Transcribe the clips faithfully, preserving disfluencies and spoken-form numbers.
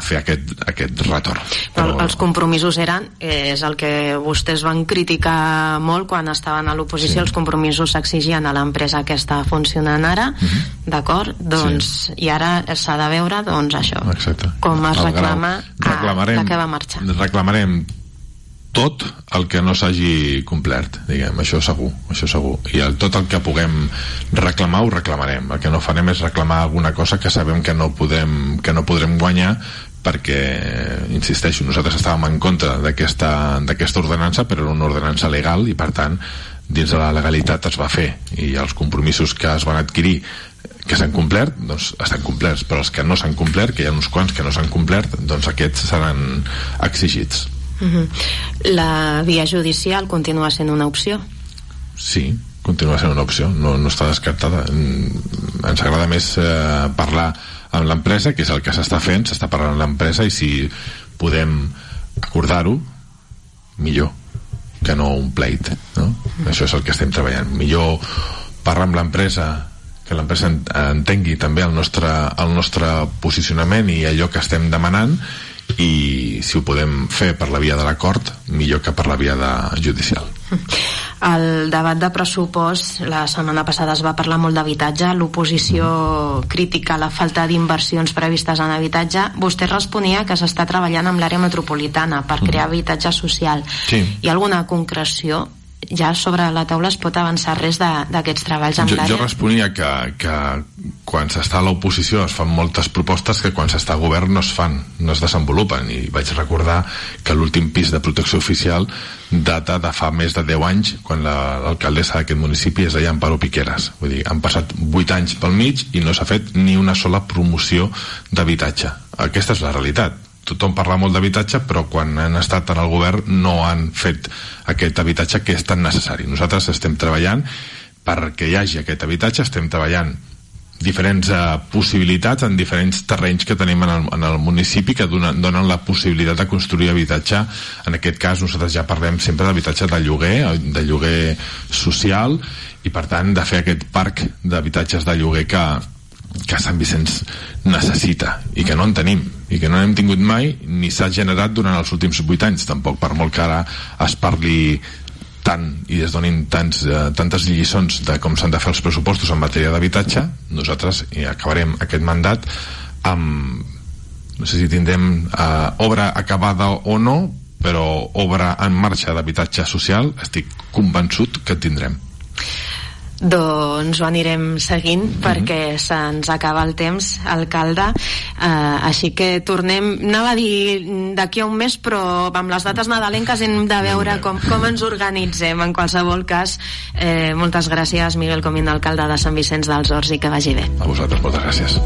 fer aquest, aquest retorn. Però els compromisos eren, és el que vostès van criticar molt quan estaven a l'oposició, sí. Els compromisos s'exigien a l'empresa que està funcionant ara, uh-huh. D'acord? Doncs, sí. I ara s'ha de veure, doncs, això. Exacte. Com es el reclama a la que va marxar. Reclamarem tot el que no s'hagi complert, diguem, això segur, això segur. I el, tot el que puguem reclamar ho reclamarem. El que no farem és reclamar alguna cosa que sabem que no podem, que no podrem guanyar, perquè, insisteixo, nosaltres estàvem en contra d'aquesta, d'aquesta ordenança, però era una ordenança legal i, per tant, dins de la legalitat es va fer, i els compromisos que es van adquirir que s'han complert, doncs estan complerts, però els que no s'han complert, que hi ha uns quants que no s'han complert, doncs aquests seran exigits. Uh-huh. La via judicial continua sent una opció? Sí, continua sent una opció, no, no està descartada. Ens agrada més eh, parlar amb l'empresa, que és el que s'està fent, s'està parlant amb l'empresa, i si podem acordar-ho, millor que no un pleit, no? Uh-huh. Això és el que estem treballant. Millor parlar amb l'empresa, que l'empresa entengui també el nostre, el nostre posicionament i allò que estem demanant, i si ho podem fer per la via de l'acord, millor que per la via de judicial. El debat de pressupost, la setmana passada es va parlar molt d'habitatge, l'oposició mm. critica la falta d'inversions previstes en habitatge. Vostè responia que s'està treballant amb l'àrea metropolitana per crear mm. habitatge social. Sí. Hi ha alguna concreció? Ja sobre la taula es pot avançar res d'aquests treballs amb jo, l'àrea? Jo responia que, que quan s'està a l'oposició es fan moltes propostes que quan s'està a govern no es fan, no es desenvolupen, i vaig recordar que l'últim pis de protecció oficial data de fa més de deu anys, quan l'alcaldessa d'aquest municipi es deia Amparo Piqueras. Vull dir, han passat vuit anys pel mig i no s'ha fet ni una sola promoció d'habitatge. Aquesta és la realitat. Tothom parla molt d'habitatge, però quan han estat en el govern no han fet aquest habitatge que és tan necessari. Nosaltres estem treballant perquè hi hagi aquest habitatge, estem treballant diferents eh, possibilitats en diferents terrenys que tenim en el, en el municipi que donen, donen la possibilitat de construir habitatge. En aquest cas nosaltres ja parlem sempre d'habitatge de lloguer, de lloguer social, i per tant de fer aquest parc d'habitatges de lloguer que que Sant Vicenç necessita i que no en tenim i que no n'hem tingut mai ni s'ha generat durant els últims vuit anys tampoc, per molt que ara es parli tant i es donin tants, eh, tantes lliçons de com s'han de fer els pressupostos en matèria d'habitatge. Nosaltres eh, acabarem aquest mandat amb, no sé si tindrem eh, obra acabada o no, però obra en marxa d'habitatge social estic convençut que tindrem. Doncs ho anirem seguint mm-hmm. perquè se'ns acaba el temps, alcalde, uh, així que tornem, anava a dir d'aquí a un mes, però amb les dates nadalenques hem de veure com, com ens organitzem. En qualsevol cas, eh, moltes gràcies, Miguel Comín, alcalde de Sant Vicenç dels Horts, i que vagi bé. A vosaltres, moltes gràcies.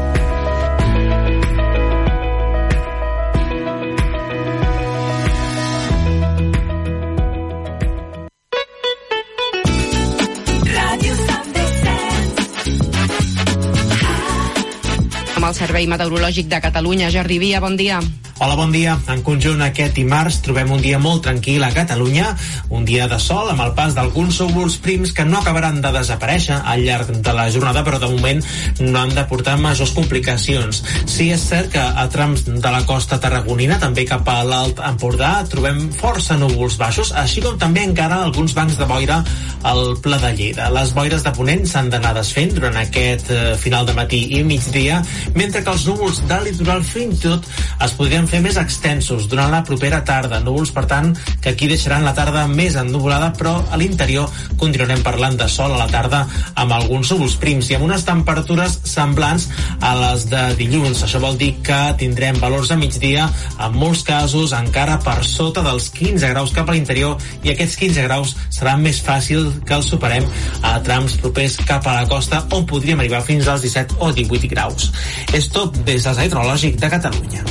El Servei Meteorològic de Catalunya. Jordi Via, bon dia. Hola, bon dia. En conjunt, aquest dimarts trobem un dia molt tranquil a Catalunya, un dia de sol amb el pas d'alguns núvols prims que no acabaran de desaparèixer al llarg de la jornada, però de moment no han de portar majors complicacions. Sí, és cert que a trams de la costa tarragonina, també cap a l'Alt Empordà, trobem força núvols baixos, així com també encara alguns bancs de boira al Pla de Lleida. Les boires de ponent s'han d'anar desfent durant aquest eh, final de matí i migdia, mentre que els núvols del litoral fins i tot es podrien fer més extensos durant la propera tarda. Núvols, per tant, que aquí deixaran la tarda més ennuvolada, però a l'interior continuarem parlant de sol a la tarda amb alguns núvols prims i amb unes temperatures semblants a les de dilluns. Això vol dir que tindrem valors a migdia, en molts casos encara per sota dels quinze graus cap a l'interior, i aquests quinze graus serà més fàcil que els superem a trams propers cap a la costa, on podríem arribar fins als disset o divuit graus. És tot des del Hidrològic de Catalunya.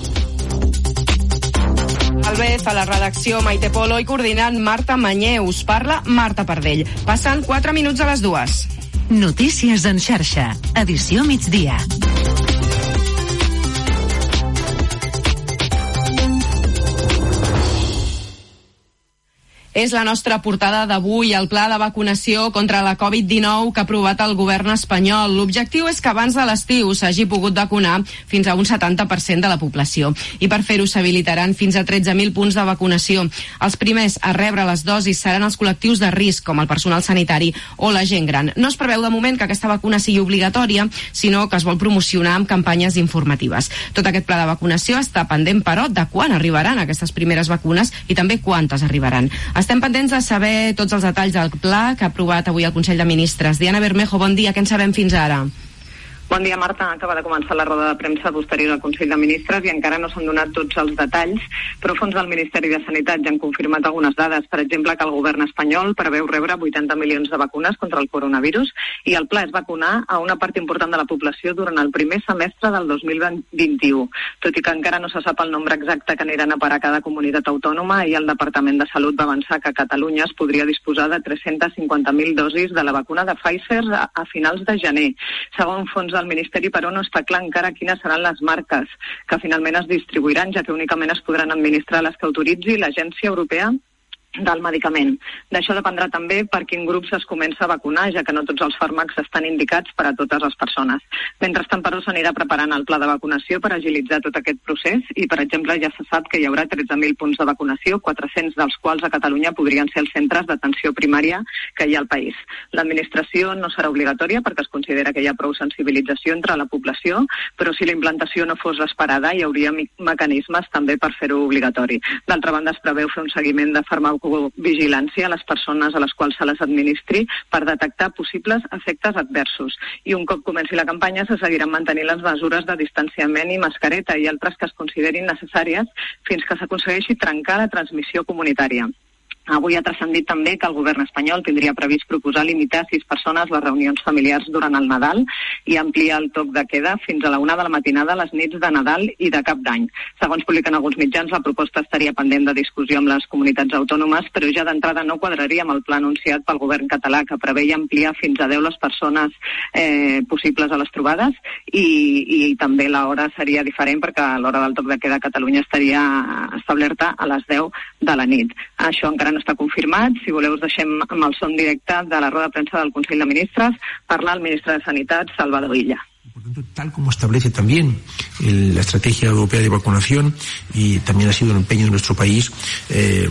Albez, a la redacció Maite Polo, i coordinant Marta Manyer. Us parla Marta Pardell. Passen quatre minuts a les dues. Notícies en xarxa, edició migdia. És la nostra portada d'avui, el pla de vacunació contra la covid dinou que ha aprovat el govern espanyol. L'objectiu és que abans de l'estiu s'hagi pogut vacunar fins a un setanta per cent de la població. I per fer-ho s'habilitaran fins a tretze mil punts de vacunació. Els primers a rebre les dosis seran els col·lectius de risc, com el personal sanitari o la gent gran. No es preveu de moment que aquesta vacuna sigui obligatòria, sinó que es vol promocionar amb campanyes informatives. Tot aquest pla de vacunació està pendent, però, de quan arribaran aquestes primeres vacunes i també quantes arribaran. Estem pendents de saber tots els detalls del pla que ha aprovat avui el Consell de Ministres. Diana Bermejo, bon dia. Què en sabem fins ara? Bon dia, Marta. Acaba de començar la roda de premsa posterior al Consell de Ministres i encara no s'han donat tots els detalls, però fons del Ministeri de Sanitat ja han confirmat algunes dades. Per exemple, que el govern espanyol preveu rebre vuitanta milions de vacunes contra el coronavirus i el pla és vacunar a una part important de la població durant el primer semestre del dos mil vint-i-u. Tot i que encara no se sap el nombre exacte que aniran a parar cada comunitat autònoma, i el Departament de Salut va avançar que Catalunya es podria disposar de tres-centes cinquanta mil dosis de la vacuna de Pfizer a, a finals de gener. Segons fons del Ministeri, però, no està clar encara quines seran les marques que finalment es distribuiran, ja que únicament es podran administrar les que autoritzi l'Agència Europea del medicament. D'això dependrà també per quin grup es comença a vacunar, ja que no tots els fàrmacs estan indicats per a totes les persones. Mentrestant, però, s'anirà preparant el pla de vacunació per agilitzar tot aquest procés i, per exemple, ja se sap que hi haurà tretze mil punts de vacunació, quatre-cents dels quals a Catalunya podrien ser els centres d'atenció primària que hi ha al país. L'administració no serà obligatòria perquè es considera que hi ha prou sensibilització entre la població, però si la implantació no fos esperada hi hauria mecanismes també per fer-ho obligatori. D'altra banda, es preveu fer un seguiment de farmacovigilància a les persones a les quals se les administri per detectar possibles efectes adversos. I un cop comenci la campanya se seguiran mantenint les mesures de distanciament i mascareta i altres que es considerin necessàries fins que s'aconsegueixi trencar la transmissió comunitària. Avui ha transcendit també que el govern espanyol tindria previst proposar limitar a sis persones les reunions familiars durant el Nadal i ampliar el toc de queda fins a la una de la matinada a les nits de Nadal i de Cap d'Any. Segons publiquen alguns mitjans, la proposta estaria pendent de discussió amb les comunitats autònomes, però ja d'entrada no quadraria amb el pla anunciat pel govern català, que preveia ampliar fins a deu les persones eh, possibles a les trobades i, i també l'hora seria diferent perquè l'hora del toc de queda a Catalunya estaria establerta a les deu de la nit. Això encara no està confirmat. Si voleu, us deixem amb el son directe de la roda de premsa del Consell de Ministres. Parla el ministre de Sanitat, Salvador Illa. Por tanto, tal como establece también el, la estrategia europea de vacunación, y también ha sido un empeño de nuestro país, eh,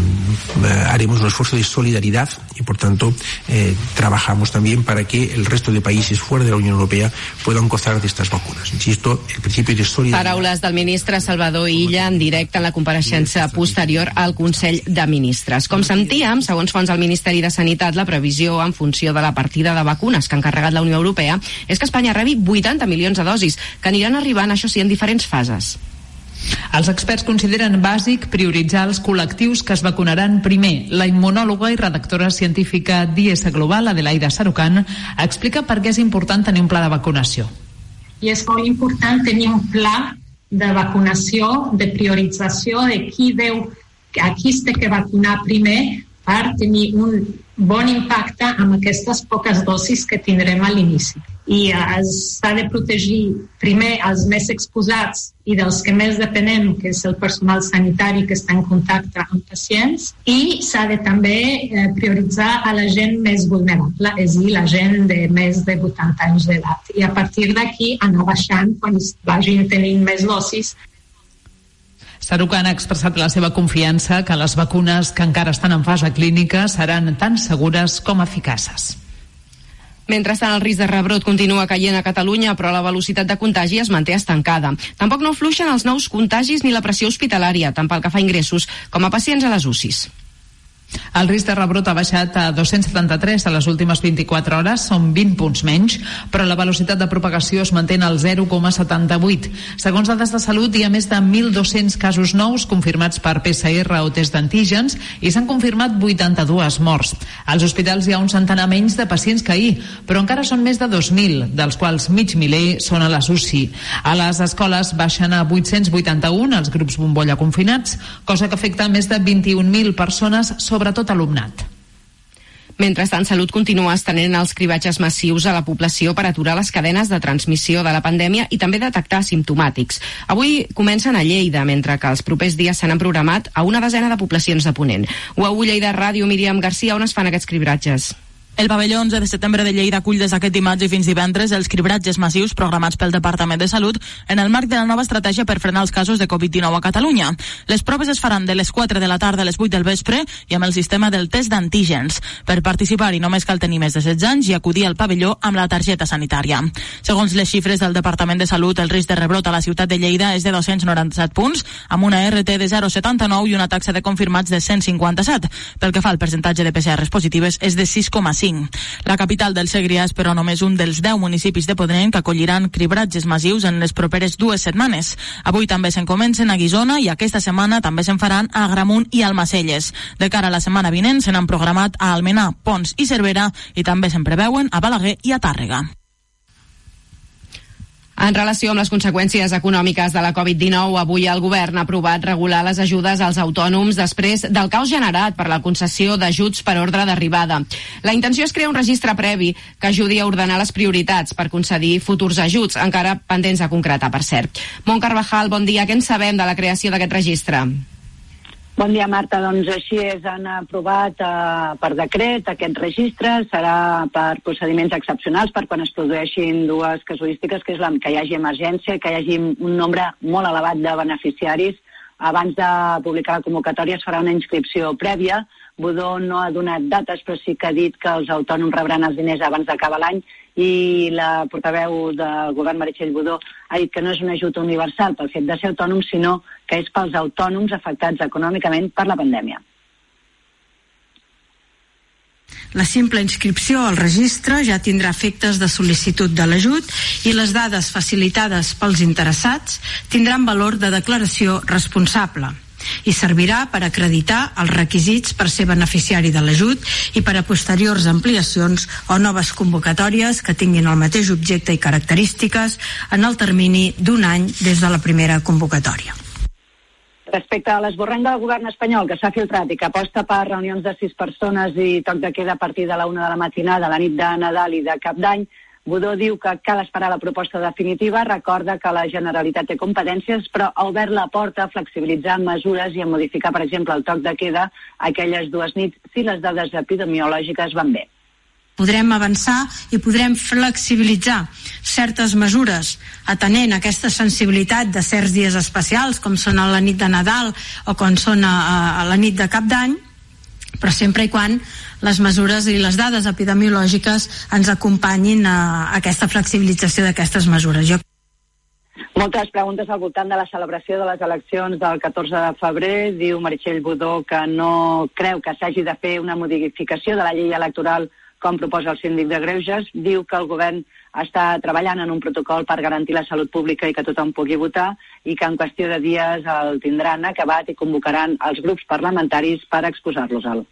haremos un esfuerzo de solidaridad y, por tanto, eh, trabajamos también para que el resto de países fuera de la Unión Europea puedan gozar de estas vacunas. Insisto, el principio de solidaridad... Paraules del ministre Salvador Illa en directe en la compareixença posterior al Consell de Ministres. Com sentíem, segons fonts del Ministeri de Sanitat, la previsió en funció de la partida de vacunes que ha encarregat la Unió Europea és que Espanya rebi vuitanta milions de dosis, que aniran arribant, això sí, en diferents fases. Els experts consideren bàsic prioritzar els col·lectius que es vacunaran primer. La immunòloga i redactora científica d'I S Global, Adelaida Sarukan, explica per què és important tenir un pla de vacunació. I és molt important tenir un pla de vacunació, de priorització de qui deu, a qui es té que vacunar primer per tenir un bon impacte amb aquestes poques dosis que tindrem a l'inici. I s'ha de protegir primer els més exposats i dels que més depenem, que és el personal sanitari que està en contacte amb pacients, i s'ha de també eh, prioritzar a la gent més vulnerable, és a dir, la gent de més de vuitanta anys d'edat. I a partir d'aquí anar baixant quan vagin tenint més dosis. Sarukan ha expressat la seva confiança que les vacunes que encara estan en fase clínica seran tan segures com eficaces. Mentrestant, el risc de rebrot continua caient a Catalunya, però la velocitat de contagi es manté estancada. Tampoc no fluixen els nous contagis ni la pressió hospitalària, tant pel que fa a ingressos com a pacients a les U C Is. El risc de rebrot ha baixat a dos-cents setanta-tres a les últimes vint-i-quatre hores, són vint punts menys, però la velocitat de propagació es manté al zero coma setanta-vuit. Segons dades de salut, hi ha més de mil dos-cents casos nous confirmats per P C R o test d'antígens i s'han confirmat vuitanta-dues morts. Als hospitals hi ha un centenar menys de pacients que ahir, però encara són més de dos mil, dels quals mig miler són a les U C I. A les escoles baixen a vuit-cents vuitanta-un els grups bombolla confinats, cosa que afecta més de vint-i-un mil persones, sobretot alumnat. Mentrestant, Salut continua estenent els cribatges massius a la població per aturar les cadenes de transmissió de la pandèmia i també detectar asimptomàtics. Avui comencen a Lleida, mentre que els propers dies s'han programat a una desena de poblacions de Ponent. U A U Lleida Ràdio, Míriam Garcia, on es fan aquests cribratges? El pavelló onze de setembre de Lleida acull des d'aquest dimarts i fins divendres els cribratges massius programats pel Departament de Salut en el marc de la nova estratègia per frenar els casos de covid dinou a Catalunya. Les proves es faran de les quatre de la tarda a les vuit del vespre i amb el sistema del test d'antígens. Per participar-hi només cal tenir més de setze anys i acudir al pavelló amb la targeta sanitària. Segons les xifres del Departament de Salut, el risc de rebrot a la ciutat de Lleida és de dos-cents noranta-set punts, amb una R T de zero coma setanta-nou i una taxa de confirmats de cent cinquanta-set. Pel que fa al percentatge de P C Rs positives és de sis coma cinc. La capital del Segrià és, però, només un dels deu municipis de Ponent que acolliran cribratges massius en les properes dues setmanes. Avui també se'n comencen a Guissona i aquesta setmana també se'n faran a Agramunt i Almacelles. De cara a la setmana vinent se n'han programat a Almenar, Pons i Cervera i també se'n preveuen a Balaguer i a Tàrrega. En relació amb les conseqüències econòmiques de la covid dinou, avui el govern ha aprovat regular les ajudes als autònoms després del caos generat per la concessió d'ajuts per ordre d'arribada. La intenció és crear un registre previ que ajudi a ordenar les prioritats per concedir futurs ajuts, encara pendents de concretar, per cert. Mont Carvajal, bon dia. Què en sabem de la creació d'aquest registre? Bon dia, Marta. Doncs així és, han aprovat eh, per decret aquest registre. Serà per procediments excepcionals, per quan es produeixin dues casuístiques, que és la, que hi hagi emergència, que hi hagi un nombre molt elevat de beneficiaris. Abans de publicar la convocatòria es farà una inscripció prèvia. Budó no ha donat dates, però sí que ha dit que els autònoms rebran els diners abans d'acabar l'any, i la portaveu del govern, Meritxell Budó, ha dit que no és un ajut universal pel fet de ser autònom, sinó que és pels autònoms afectats econòmicament per la pandèmia. La simple inscripció al registre ja tindrà efectes de sol·licitud de l'ajut i les dades facilitades pels interessats tindran valor de declaració responsable i servirà per acreditar els requisits per ser beneficiari de l'ajut i per a posteriors ampliacions o noves convocatòries que tinguin el mateix objecte i característiques en el termini d'un any des de la primera convocatòria. Respecte a l'esborrany del govern espanyol que s'ha filtrat i que aposta per reunions de sis persones i toc de queda a partir de la una de la matinada, la nit de Nadal i de Cap d'Any, Budó diu que cal esperar la proposta definitiva, recorda que la Generalitat té competències, però ha obert la porta a flexibilitzar mesures i a modificar, per exemple, el toc de queda aquelles dues nits si les dades epidemiològiques van bé. Podrem avançar i podrem flexibilitzar certes mesures atenent aquesta sensibilitat de certs dies especials, com són a la nit de Nadal o com són a, a la nit de Cap d'Any, però sempre i quan les mesures i les dades epidemiològiques ens acompanyin a aquesta flexibilització d'aquestes mesures. Jo... Moltes preguntes al voltant de la celebració de les eleccions del catorze de febrer. Diu Meritxell Budó que no creu que s'hagi de fer una modificació de la llei electoral com proposa el síndic de Greuges. Diu que el govern està treballant en un protocol per garantir la salut pública i que tothom pugui votar i que en qüestió de dies el tindran acabat i convocaran els grups parlamentaris per exposar-los-el.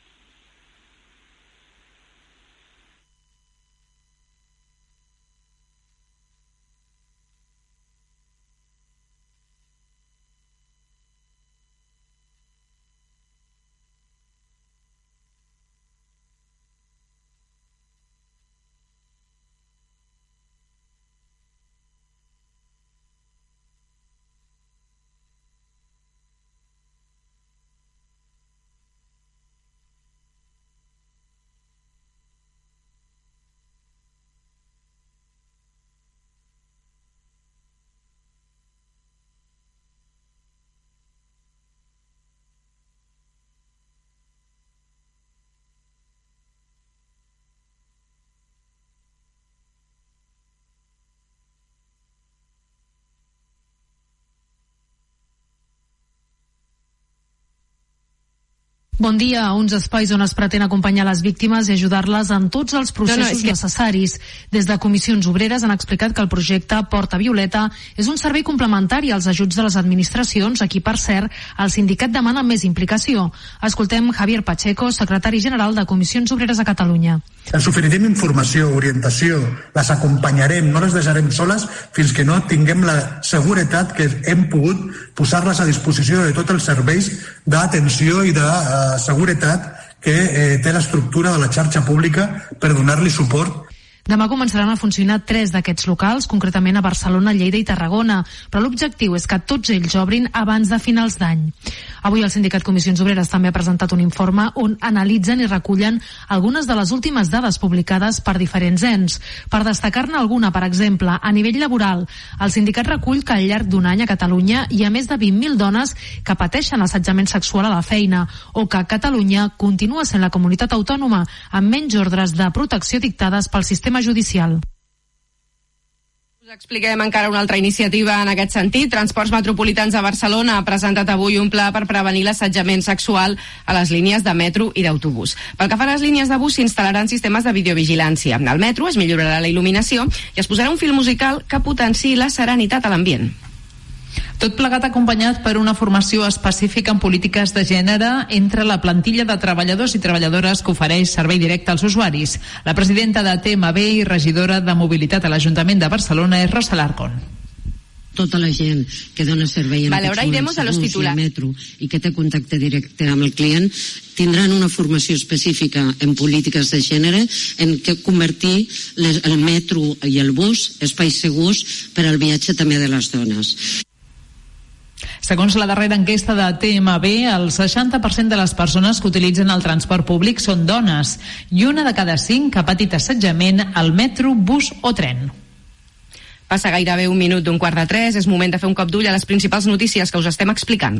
Bon dia. Uns espais on es pretén acompanyar les víctimes i ajudar-les en tots els processos no, no, que... necessaris. Des de Comissions Obreres han explicat que el projecte Porta Violeta és un servei complementari als ajuts de les administracions, a qui, per cert, el sindicat demana més implicació. Escoltem Javier Pacheco, secretari general de Comissions Obreres a Catalunya. Els oferirem informació, orientació, les acompanyarem, no les deixarem soles fins que no tinguem la seguretat que hem pogut posar-les a disposició de tots els serveis d'atenció i de uh, seguretat que eh, té l'estructura de la xarxa pública per donar-li suport. Demà començaran a funcionar tres d'aquests locals, concretament a Barcelona, Lleida i Tarragona, però l'objectiu és que tots ells obrin abans de finals d'any. Avui el sindicat Comissions Obreres també ha presentat un informe on analitzen i recullen algunes de les últimes dades publicades per diferents ens. Per destacar-ne alguna, per exemple, a nivell laboral, el sindicat recull que al llarg d'un any a Catalunya hi ha més de vint mil dones que pateixen assetjament sexual a la feina, o que Catalunya continua sent la comunitat autònoma amb menys ordres de protecció dictades pel sistema judicial. Us expliquem encara una altra iniciativa en aquest sentit. Transports Metropolitans de Barcelona ha presentat avui un pla per prevenir l'assetjament sexual a les línies de metro i d'autobús. Pel que fa a les línies de bus, s'instal·laran sistemes de videovigilància. Al metro es millorarà la il·luminació i es posarà un fil musical que potenciï la serenitat a l'ambient. Tot plegat acompanyat per una formació específica en polítiques de gènere entre la plantilla de treballadors i treballadores que ofereix servei directe als usuaris. La presidenta de T M B i regidora de Mobilitat a l'Ajuntament de Barcelona és Rosa Larcón. Tota la gent que dona servei en vale, aquests moments a los al metro i que té contacte directe amb el client tindran una formació específica en polítiques de gènere en què convertir les, el metro i el bus espais segurs per al viatge també de les dones. Segons la darrera enquesta de T M B, el seixanta per cent de les persones que utilitzen el transport públic són dones i una de cada cinc ha patit assetjament al metro, bus o tren. Passa gairebé un minut d'un quart de tres, és moment de fer un cop d'ull a les principals notícies que us estem explicant.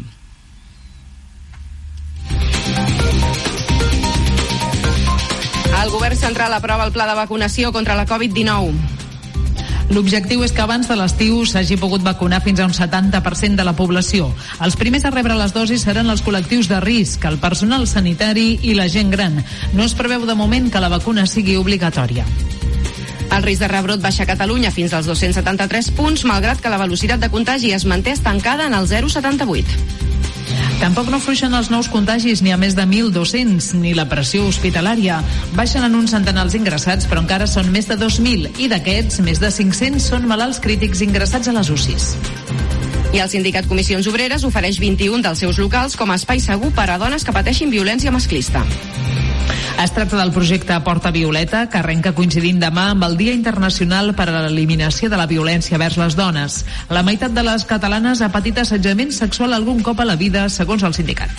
El govern central aprova el pla de vacunació contra la covid dinou. L'objectiu és que abans de l'estiu s'hagi pogut vacunar fins a un setanta per cent de la població. Els primers a rebre les dosis seran els col·lectius de risc, el personal sanitari i la gent gran. No es preveu de moment que la vacuna sigui obligatòria. El risc de rebrot baixa a Catalunya fins als dos-cents setanta-tres punts, malgrat que la velocitat de contagi es manté estancada en el zero coma setanta vuit. Tampoc no fluixen els nous contagis, ni a més de mil dos-cents, ni la pressió hospitalària. Baixen en uns centenars ingressats, però encara són més de dos mil, i d'aquests, més de cinc-cents són malalts crítics ingressats a les U C Is. I el sindicat Comissions Obreres ofereix vint-i-un dels seus locals com a espai segur per a dones que pateixin violència masclista. Es tracta del projecte Porta Violeta, que arrenca coincidint demà amb el Dia Internacional per a l'Eliminació de la Violència vers les Dones. La meitat de les catalanes ha patit assetjament sexual algun cop a la vida, segons el sindicat.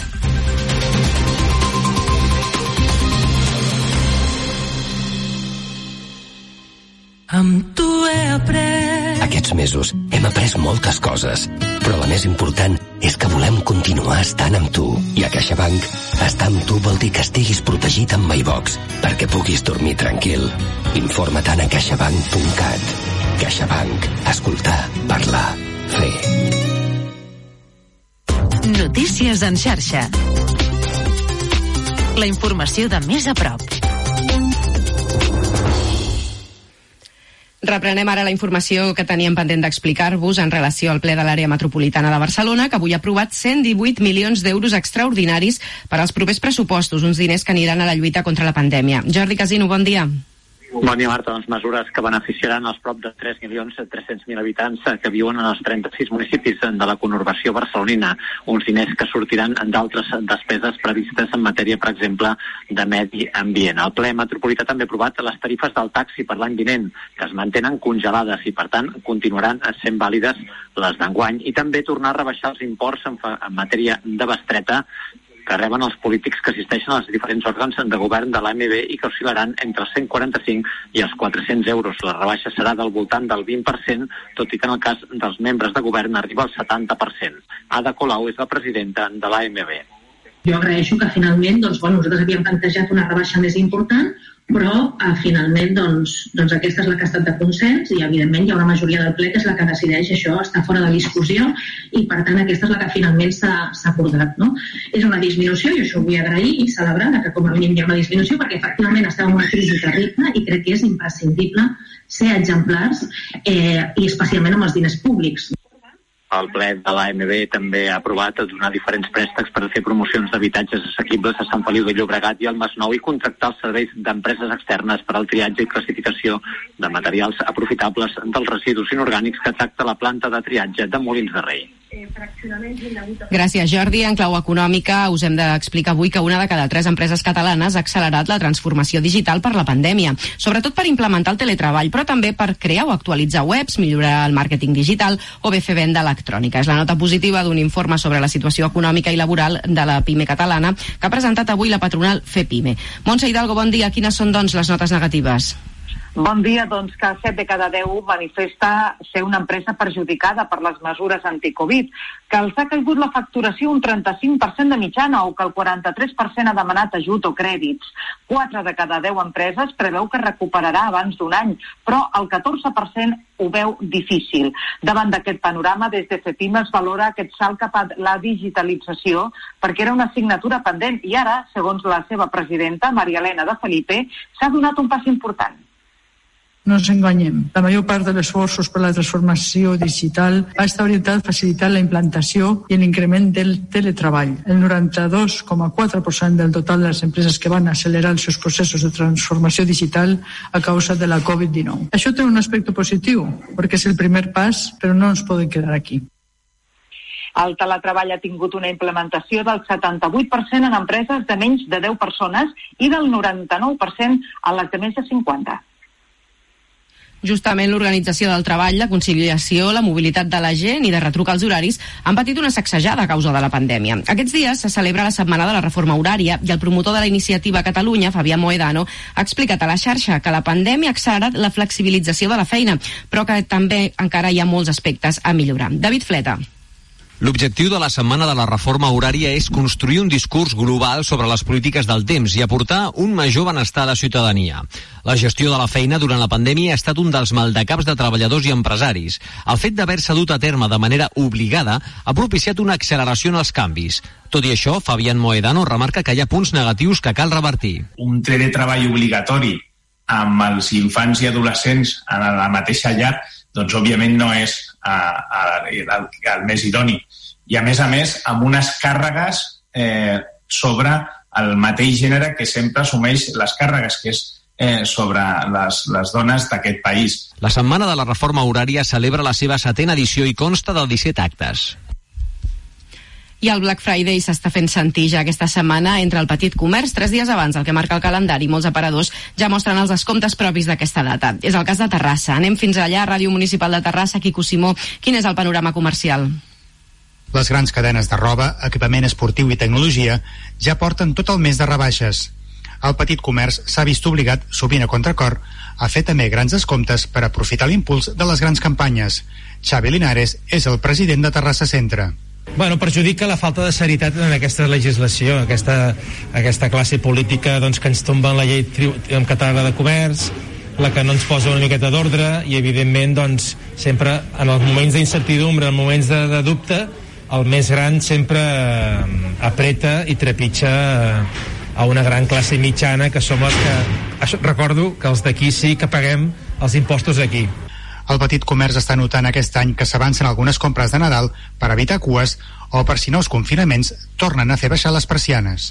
Amb tu he après. Aquests mesos hem après moltes coses, però la més important és que volem continuar estant amb tu. I a CaixaBank, estar amb tu vol dir que estiguis protegit amb MyBox, perquè puguis dormir tranquil. Informa't a caixabank punt cat. CaixaBank. Escoltar, parlar, fer. Notícies en xarxa. La informació de més a prop. Reprenem ara la informació que teníem pendent d'explicar-vos en relació al ple de l'àrea metropolitana de Barcelona, que avui ha aprovat cent divuit milions d'euros extraordinaris per als propers pressupostos, uns diners que aniran a la lluita contra la pandèmia. Jordi Casino, bon dia. Bon dia, Marta. Doncs mesures que beneficiaran els prop de tres milions tres-cents mil habitants que viuen en els trenta-sis municipis de la conurbació barcelonina. Uns diners que sortiran d'altres despeses previstes en matèria, per exemple, de medi ambient. El ple metropolità també ha aprovat les tarifes del taxi per l'any vinent, que es mantenen congelades i, per tant, continuaran sent vàlides les d'enguany. I també tornar a rebaixar els imports en, en matèria de bestreta que reben els polítics que assisteixen als diferents òrgans de govern de l'A M B i que oscil·laran entre els cent quaranta-cinc i els quatre-cents euros. La rebaixa serà del voltant del vint per cent, tot i que en el cas dels membres de govern arriba al setanta per cent. Ada Colau és la presidenta de l'A M B. Jo agraeixo que finalment, doncs, bueno, nosaltres havíem plantejat una rebaixa més important, però eh, finalment doncs, doncs aquesta és la que ha estat de consens i evidentment hi ha una majoria del ple que és la que decideix, això està fora de discussió i per tant aquesta és la que finalment s'ha acordat. No? És una disminució i això ho vull agrair i celebrar que com a mínim hi ha una disminució perquè efectivament estem en una crisi terrible i crec que és imprescindible ser exemplars eh, i especialment amb els diners públics. El ple de l'A M B també ha aprovat donar diferents préstecs per fer promocions d'habitatges assequibles a Sant Feliu de Llobregat i al Masnou i contractar els serveis d'empreses externes per al triatge i classificació de materials aprofitables dels residus inorgànics que tracta la planta de triatge de Molins de Rei. Gràcies, Jordi. En clau econòmica us hem d'explicar avui que una de cada tres empreses catalanes ha accelerat la transformació digital per la pandèmia, sobretot per implementar el teletreball, però també per crear o actualitzar webs, millorar el màrqueting digital o bé fer venda electrònica. És la nota positiva d'un informe sobre la situació econòmica i laboral de la PIME catalana que ha presentat avui la patronal FEPIME. Montse Hidalgo, bon dia. Quines són, doncs, les notes negatives? Bon dia, doncs que set de cada deu manifesta ser una empresa perjudicada per les mesures anticovid, que els ha caigut la facturació un trenta-cinc per cent de mitjana o que el quaranta-tres per cent ha demanat ajut o crèdits. quatre de cada deu empreses preveu que recuperarà abans d'un any, però el catorze per cent ho veu difícil. Davant d'aquest panorama, des de FEPIME es valora aquest salt cap a la digitalització perquè era una assignatura pendent i ara, segons la seva presidenta, Maria Elena de Felipe, s'ha donat un pas important. No ens enganyem. La major part dels esforços per la transformació digital ha estat orientat a facilitar la implantació i l'increment del teletreball. El noranta-dos coma quatre per cent del total de les empreses que van accelerar els seus processos de transformació digital a causa de la covid dinou. Això té un aspecte positiu, perquè és el primer pas, però no ens podem quedar aquí. El teletreball ha tingut una implementació del setanta-vuit per cent en empreses de menys de deu persones i del noranta-nou per cent en les de més de cinquanta. Justament l'organització del treball, la conciliació, la mobilitat de la gent i de retrucar els horaris han patit una sacsejada a causa de la pandèmia. Aquests dies se celebra la setmana de la reforma horària i el promotor de la iniciativa a Catalunya, Fabián Mohedano, ha explicat a la xarxa que la pandèmia ha accelerat la flexibilització de la feina, però que també encara hi ha molts aspectes a millorar. David Fleta. L'objectiu de la setmana de la reforma horària és construir un discurs global sobre les polítiques del temps i aportar un major benestar a la ciutadania. La gestió de la feina durant la pandèmia ha estat un dels maldecaps de treballadors i empresaris. El fet d'haver-se dut a terme de manera obligada ha propiciat una acceleració en els canvis. Tot i això, Fabián Mohedano remarca que hi ha punts negatius que cal revertir. Un teletreball obligatori amb els infants i adolescents a la mateixa llar, doncs òbviament no és uh, el, el més idoni. I a més a més amb unes càrregues eh, sobre el mateix gènere que sempre assumeix les càrregues, que és eh, sobre les, les dones d'aquest país. La setmana de la reforma horària celebra la seva setena edició i consta de disset actes. I el Black Friday s'està fent sentir ja aquesta setmana entre el petit comerç. Tres dies abans del que marca el calendari, molts aparadors ja mostren els descomptes propis d'aquesta data. És el cas de Terrassa. Anem fins allà, Ràdio Municipal de Terrassa. Quico Simó, quin és el panorama comercial? Les grans cadenes de roba, equipament esportiu i tecnologia ja porten tot el mes de rebaixes. El petit comerç s'ha vist obligat, sovint a contracor, a fer també grans descomptes per aprofitar l'impuls de les grans campanyes. Xavi Linares és el president de Terrassa Centre. Bueno, perjudica la falta de seritat en aquesta legislació, aquesta, aquesta classe política doncs, que ens tomba en la llei en català de comerç, la que no ens posa una miqueta d'ordre i evidentment doncs, sempre en els moments d'incertidumbre, en moments de, de dubte, el més gran sempre apreta i trepitja a una gran classe mitjana que som els que... Això, recordo que els d'aquí sí que paguem els impostos aquí. El petit comerç està notant aquest any que s'avancen algunes compres de Nadal per evitar cues o per si nous confinaments tornen a fer baixar les persianes.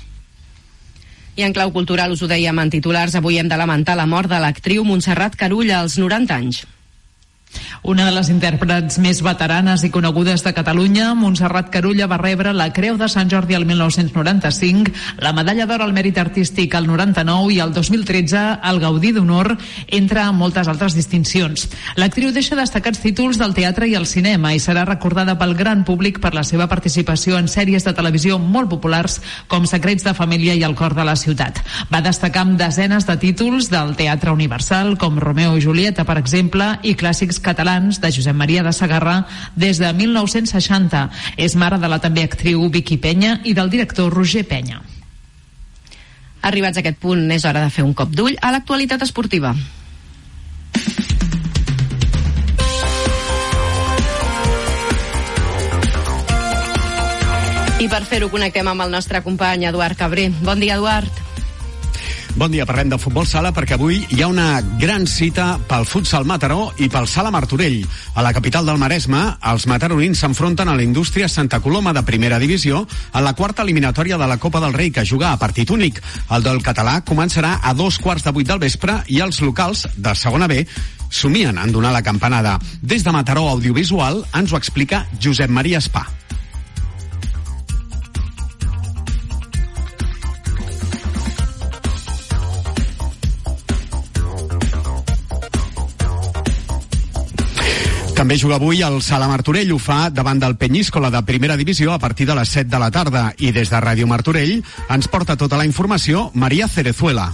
I en clau cultural, us ho dèiem en titulars, avui hem de lamentar la mort de l'actriu Montserrat Carulla als noranta anys. Una de les intèrprets més veteranes i conegudes de Catalunya, Montserrat Carulla va rebre la Creu de Sant Jordi el mil nou-cents noranta-cinc, la Medalla d'Or al Mèrit Artístic el noranta-nou i el dos mil tretze el Gaudí d'Honor, entre moltes altres distincions. L'actriu deixa destacats títols del teatre i el cinema i serà recordada pel gran públic per la seva participació en sèries de televisió molt populars com Secrets de família i El cor de la ciutat. Va destacar amb desenes de títols del Teatre Universal com Romeo i Julieta, per exemple, i clàssics catalans de Josep Maria de Sagarra des de mil nou-cents seixanta. És mare de la també actriu Vicky Penya i del director Roger Penya. Arribats a aquest punt, és hora de fer un cop d'ull a l'actualitat esportiva. I per fer-ho connectem amb el nostre company Eduard Cabré. Bon dia, Eduard. Bon dia, parlem de futbol sala perquè avui hi ha una gran cita pel futsal Mataró i pel Sala Martorell. A la capital del Maresme, els mataronins s'enfronten a la Indústria Santa Coloma de primera divisió en la quarta eliminatòria de la Copa del Rei, que juga a partit únic. El del català començarà a dos quarts de vuit del vespre i els locals de segona B somien en donar la campanada. Des de Mataró Audiovisual ens ho explica Josep Maria Espà. També juga avui el Sala Martorell, ho fa davant del Peñíscola de primera divisió a partir de les set de la tarda. I des de Ràdio Martorell ens porta tota la informació Maria Cerezuela.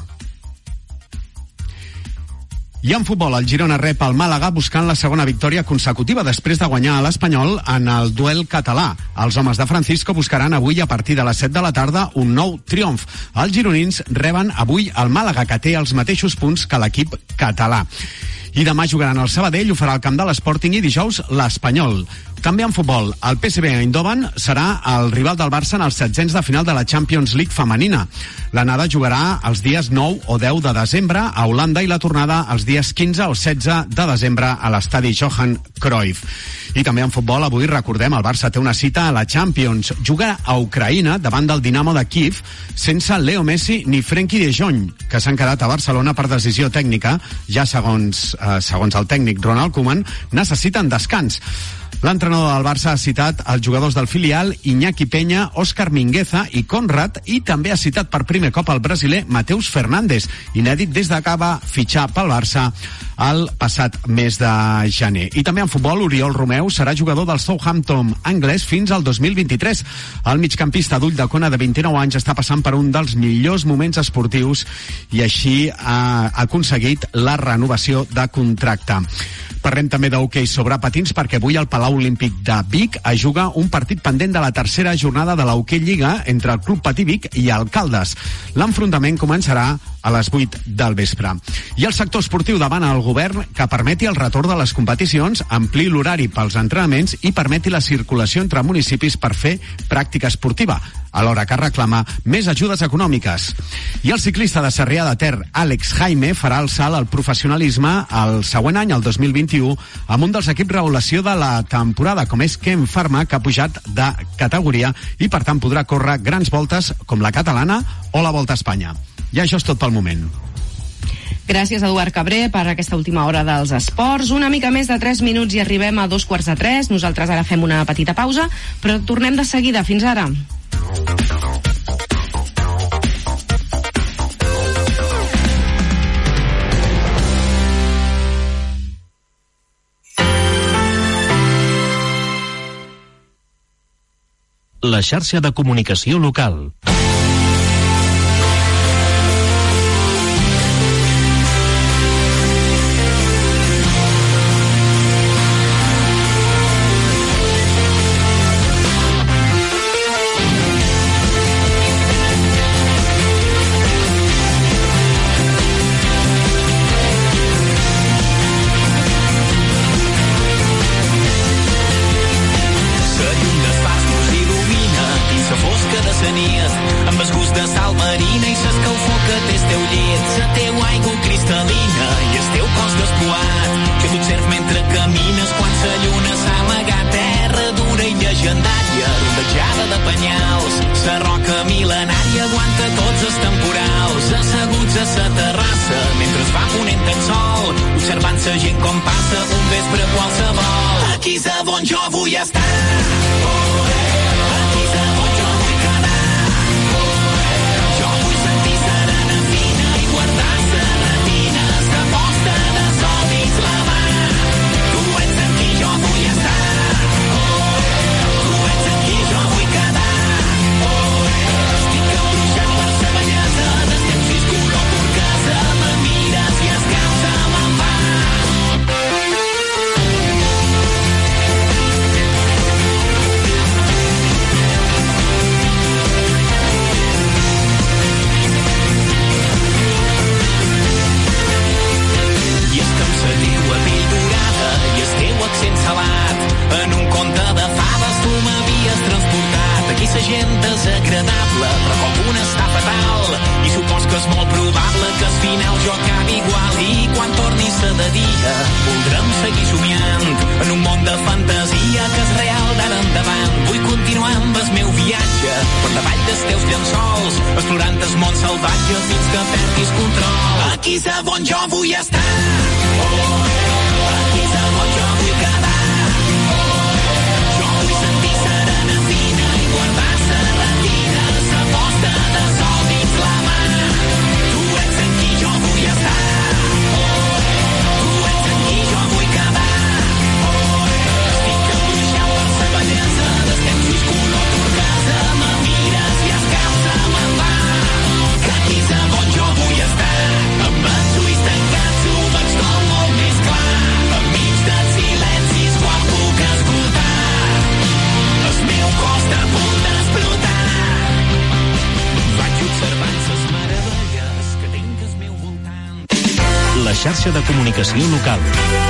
I en futbol, el Girona rep el Màlaga buscant la segona victòria consecutiva després de guanyar a l'Espanyol en el duel català. Els homes de Francisco buscaran avui a partir de les set de la tarda un nou triomf. Els gironins reben avui el Màlaga, que té els mateixos punts que l'equip català. I demà jugaran al Sabadell, ho farà al camp de l'Sporting, i dijous l'Espanyol. També en futbol, el P S V Eindhoven serà el rival del Barça en els setzents de final de la Champions League femenina. L'anada jugarà els dies nou o deu de desembre a Holanda i la tornada els dies quinze o setze de desembre a l'estadi Johan Cruyff. I també en futbol, avui recordem, el Barça té una cita a la Champions. Juga a Ucraïna davant del Dinamo de Kiev sense Leo Messi ni Frenkie de Jong, que s'han quedat a Barcelona per decisió tècnica. Ja segons, eh, segons el tècnic Ronald Koeman, necessiten descans. L'entrenador del Barça ha citat els jugadors del filial Iñaki Peña, Òscar Mingueza i Conrad, i també ha citat per primer cop el brasiler Mateus Fernández, inèdit des de que va fitxar pel Barça el passat mes de gener. I també en futbol, Oriol Romeu serà jugador del Southampton anglès fins al dos mil vint-i-tres. El migcampista d'Ulldecona de vint-i-nou anys està passant per un dels millors moments esportius i així ha aconseguit la renovació de contracte. Parlem també d'hoquei sobre patins perquè avui al Palau Olímpic de Vic es juga un partit pendent de la tercera jornada de l'Hoquei Lliga entre el Club Patí Vic i el Caldes. L'enfrontament començarà a les vuit del vespre. I el sector esportiu demana al govern que permeti el retorn de les competicions, ampliï l'horari pels entrenaments i permeti la circulació entre municipis per fer pràctica esportiva, alhora que reclama més ajudes econòmiques. I el ciclista de Sarrià de Ter, Àlex Jaime, farà el salt al professionalisme el següent any, el dos mil vint-i-u, amb un dels equips revelació de la temporada, com és Ken Pharma, que ha pujat de categoria i per tant podrà córrer grans voltes com la catalana o la Volta a Espanya. I això és tot pel moment. Gràcies, Eduard Cabré, per aquesta última hora dels esports. Una mica més de tres minuts i arribem a dos quarts de tres. Nosaltres ara fem una petita pausa, però tornem de seguida. Fins ara. La xarxa de comunicació local. sa gent desagradable, però que algun està fatal, i supos que és molt probable que al final jo acabi igual. I quan torni sa de dia voldrem seguir somiant en un món de fantasia que és real d'ara endavant. Vull continuar amb el meu viatge per davall dels teus llençols, explorant el món salvatge fins que perdis control. Aquí és on jo vull estar, aquí és on jo vull quedar. Jo vull sentir serena fina i guardar sa retina, sa posta de sol dins la mà. Tu ets en qui jo vull estar, tu ets en qui jo vull quedar. Estic embruixat per sa bellesa dels teus ulls color turquesa, me mires i es causa me'n va. Que aquí és on jo vull estar, amb els ulls tancats ho veig tot molt més clar, enmig dels silencis quan puc escoltar el meu cos a punt d'explotar. Vaig observant ses meravelles que tinc al meu voltant. La xarxa de comunicació local.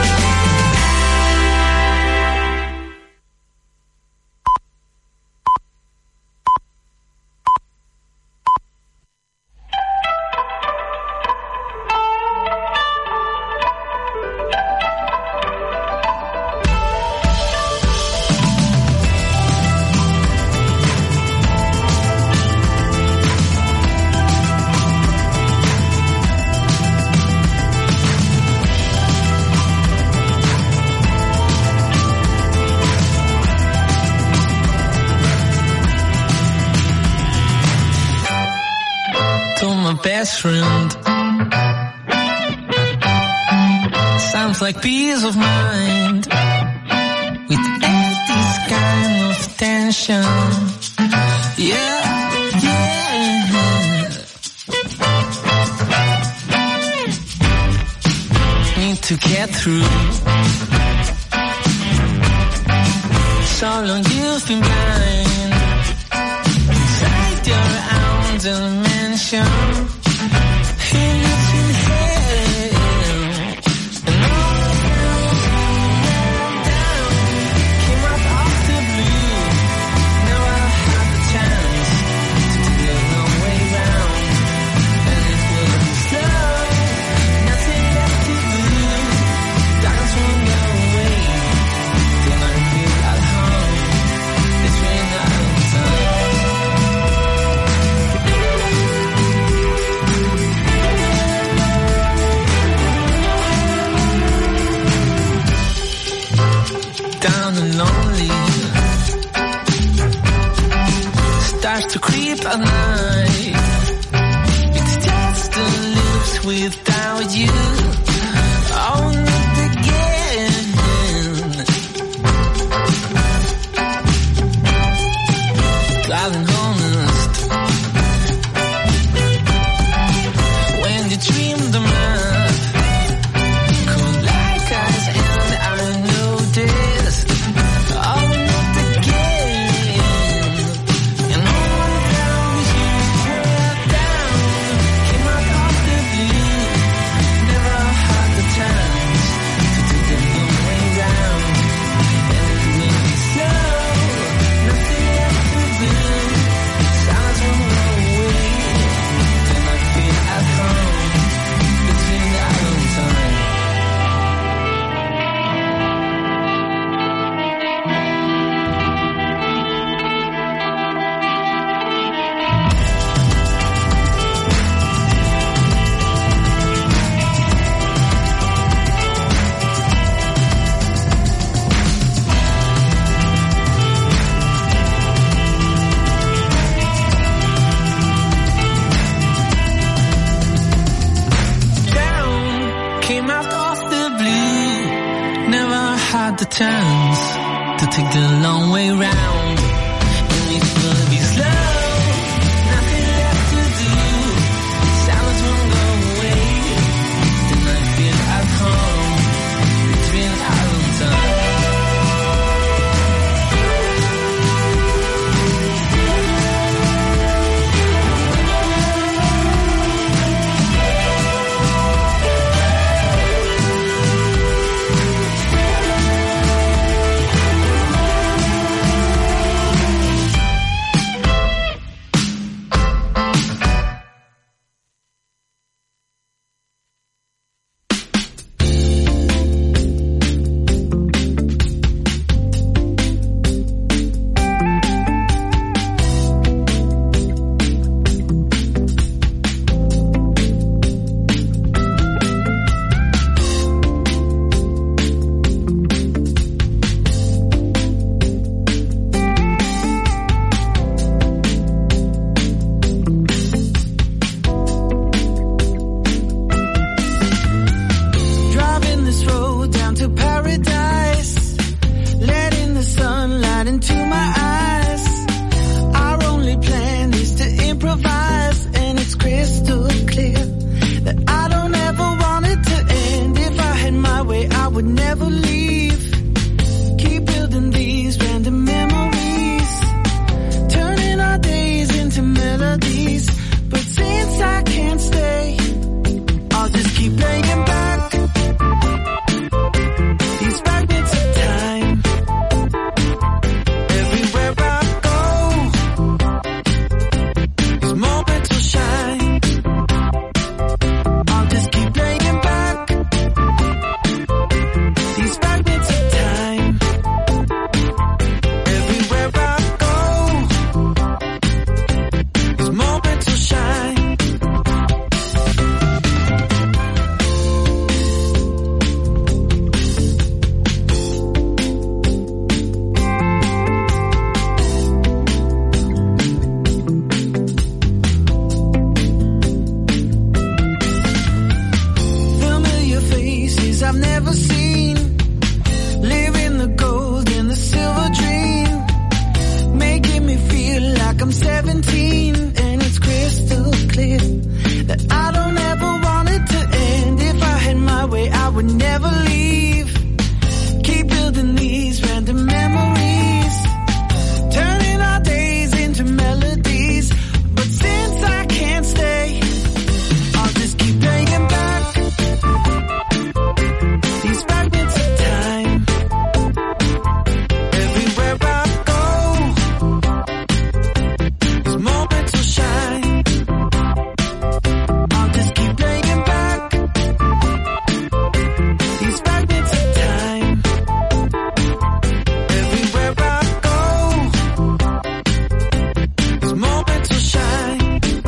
Best friend sounds like peace of mind without this kind of tension. Yeah, yeah. Need to get through. So long you've been blind inside your own dimension. To creep at night, it's just the lips without you. Oh, not again. Driving honest when you dream the math, cold like ice, and I know this. Oh, not again. Never melodies. But since I can't stay, I'll just keep playing back these fragments of time. Everywhere I go, these moments will shine. I'll just keep playing back these fragments of time. Everywhere I go, these moments will shine. Familiar faces I've never seen, living the gold in the silver dream, making me feel like I'm seventeen, and it's crystal clear that I don't ever want it to end. If I had my way, I would never leave. Keep building these random memories, turning our days into melodies. But since I can't stay, I'll just keep playing back these fragments of time. Everywhere I go, these moments will shine. I'll just keep playing back these fragments of time. Everywhere I go, these moments will shine.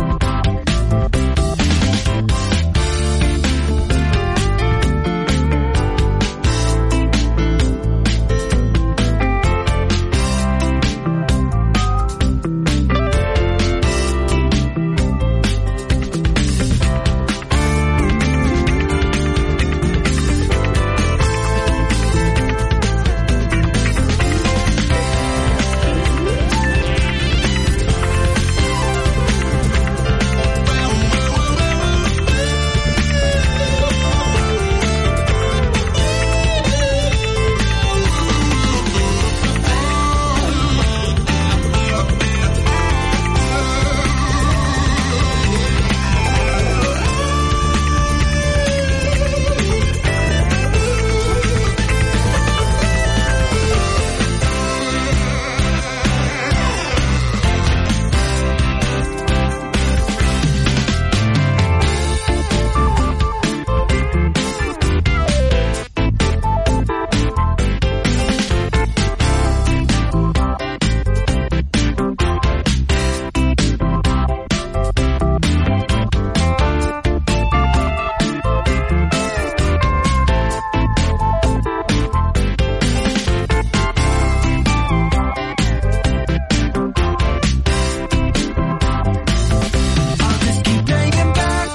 I'll just keep playing back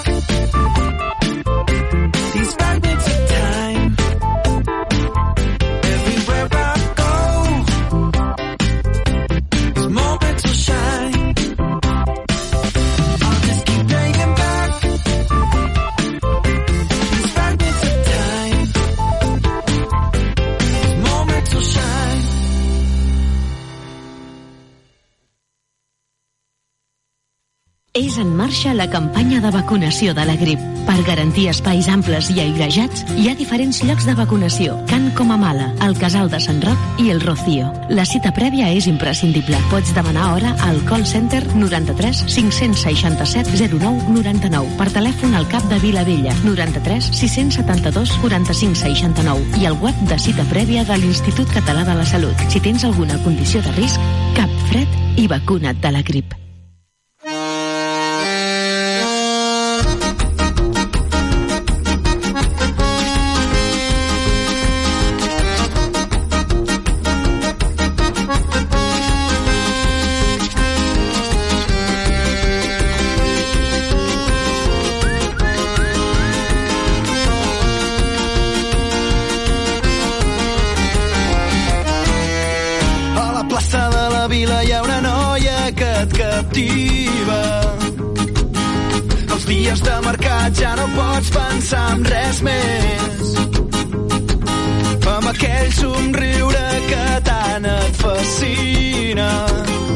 these fragments of time. Everywhere I go, these moments will shine. I'll just keep playing back these fragments of time. These moments will shine. És en marxa la campanya de vacunació de la grip. Per garantir espais amples i airejats, hi ha diferents llocs de vacunació: Can Comamala, el Casal de Sant Roc i el Rocío. La cita prèvia és imprescindible. Pots demanar hora al call center noranta-tres cinc-cents seixanta-set zero nou noranta-nou, per telèfon al Cap de Vilavella noranta-tres sis-cents setanta-dos quaranta-cinc seixanta-nou i al web de cita prèvia de l'Institut Català de la Salut. Si tens alguna condició de risc, cap fred i vacuna't de la grip. captiva. Els dies de mercat ja no pots pensar en res més. Amb aquell somriure que tant et fascina.